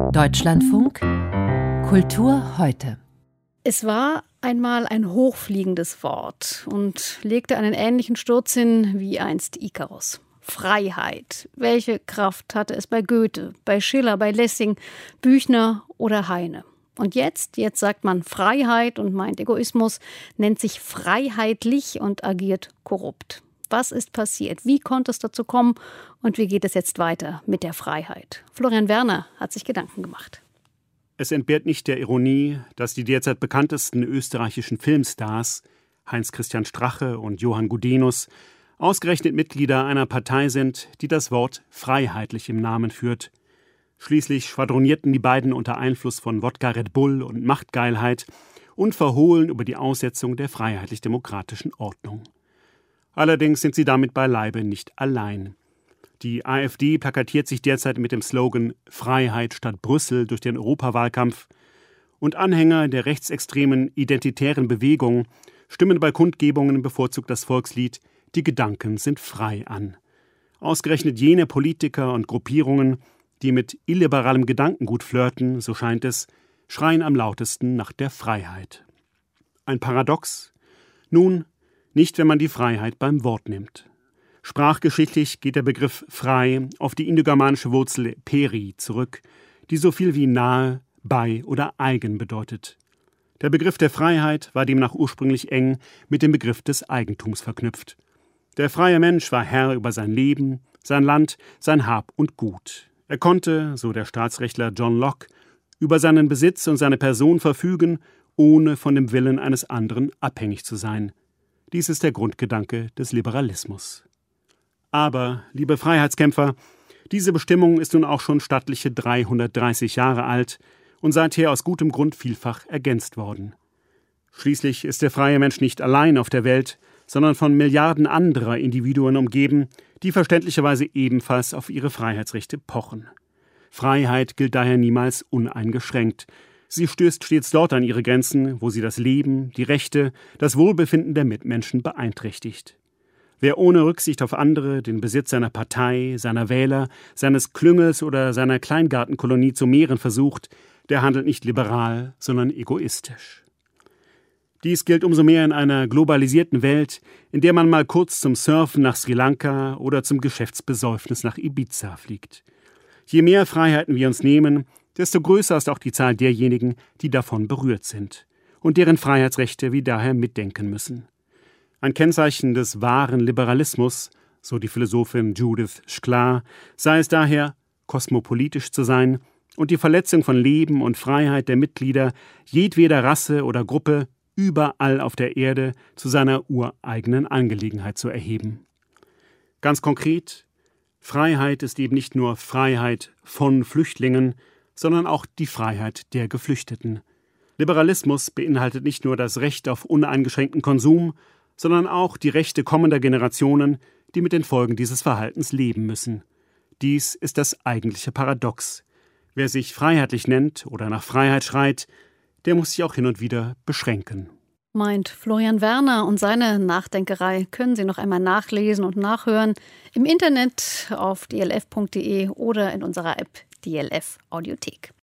Deutschlandfunk Kultur heute. Es war einmal ein hochfliegendes Wort und legte einen ähnlichen Sturz hin wie einst Ikarus. Freiheit. Welche Kraft hatte es bei Goethe, bei Schiller, bei Lessing, Büchner oder Heine? Und jetzt sagt man Freiheit und meint Egoismus, nennt sich freiheitlich und agiert korrupt. Was ist passiert? Wie konnte es dazu kommen? Und wie geht es jetzt weiter mit der Freiheit? Florian Werner hat sich Gedanken gemacht. Es entbehrt nicht der Ironie, dass die derzeit bekanntesten österreichischen Filmstars, Heinz-Christian Strache und Johann Gudenus, ausgerechnet Mitglieder einer Partei sind, die das Wort freiheitlich im Namen führt. Schließlich schwadronierten die beiden unter Einfluss von Wodka Red Bull und Machtgeilheit und verhohlen über die Aussetzung der freiheitlich-demokratischen Ordnung. Allerdings sind sie damit beileibe nicht allein. Die AfD plakatiert sich derzeit mit dem Slogan »Freiheit statt Brüssel« durch den Europawahlkampf und Anhänger der rechtsextremen identitären Bewegung stimmen bei Kundgebungen bevorzugt das Volkslied »Die Gedanken sind frei« an. Ausgerechnet jene Politiker und Gruppierungen, die mit illiberalem Gedankengut flirten, so scheint es, schreien am lautesten nach der Freiheit. Ein Paradox? Nun, nicht, wenn man die Freiheit beim Wort nimmt. Sprachgeschichtlich geht der Begriff frei auf die indogermanische Wurzel peri zurück, die so viel wie nahe, bei oder eigen bedeutet. Der Begriff der Freiheit war demnach ursprünglich eng mit dem Begriff des Eigentums verknüpft. Der freie Mensch war Herr über sein Leben, sein Land, sein Hab und Gut. Er konnte, so der Staatsrechtler John Locke, über seinen Besitz und seine Person verfügen, ohne von dem Willen eines anderen abhängig zu sein. Dies ist der Grundgedanke des Liberalismus. Aber, liebe Freiheitskämpfer, diese Bestimmung ist nun auch schon stattliche 330 Jahre alt und seither aus gutem Grund vielfach ergänzt worden. Schließlich ist der freie Mensch nicht allein auf der Welt, sondern von Milliarden anderer Individuen umgeben, die verständlicherweise ebenfalls auf ihre Freiheitsrechte pochen. Freiheit gilt daher niemals uneingeschränkt. Sie stößt stets dort an ihre Grenzen, wo sie das Leben, die Rechte, das Wohlbefinden der Mitmenschen beeinträchtigt. Wer ohne Rücksicht auf andere den Besitz seiner Partei, seiner Wähler, seines Klüngels oder seiner Kleingartenkolonie zu mehren versucht, der handelt nicht liberal, sondern egoistisch. Dies gilt umso mehr in einer globalisierten Welt, in der man mal kurz zum Surfen nach Sri Lanka oder zum Geschäftsbesäufnis nach Ibiza fliegt. Je mehr Freiheiten wir uns nehmen, desto größer ist auch die Zahl derjenigen, die davon berührt sind und deren Freiheitsrechte wir daher mitdenken müssen. Ein Kennzeichen des wahren Liberalismus, so die Philosophin Judith Shklar, sei es daher, kosmopolitisch zu sein und die Verletzung von Leben und Freiheit der Mitglieder jedweder Rasse oder Gruppe überall auf der Erde zu seiner ureigenen Angelegenheit zu erheben. Ganz konkret, Freiheit ist eben nicht nur Freiheit von Flüchtlingen, sondern auch die Freiheit der Geflüchteten. Liberalismus beinhaltet nicht nur das Recht auf uneingeschränkten Konsum, sondern auch die Rechte kommender Generationen, die mit den Folgen dieses Verhaltens leben müssen. Dies ist das eigentliche Paradox. Wer sich freiheitlich nennt oder nach Freiheit schreit, der muss sich auch hin und wieder beschränken. Meint Florian Werner, und seine Nachdenkerei können Sie noch einmal nachlesen und nachhören im Internet auf dlf.de oder in unserer App DLF Audiothek.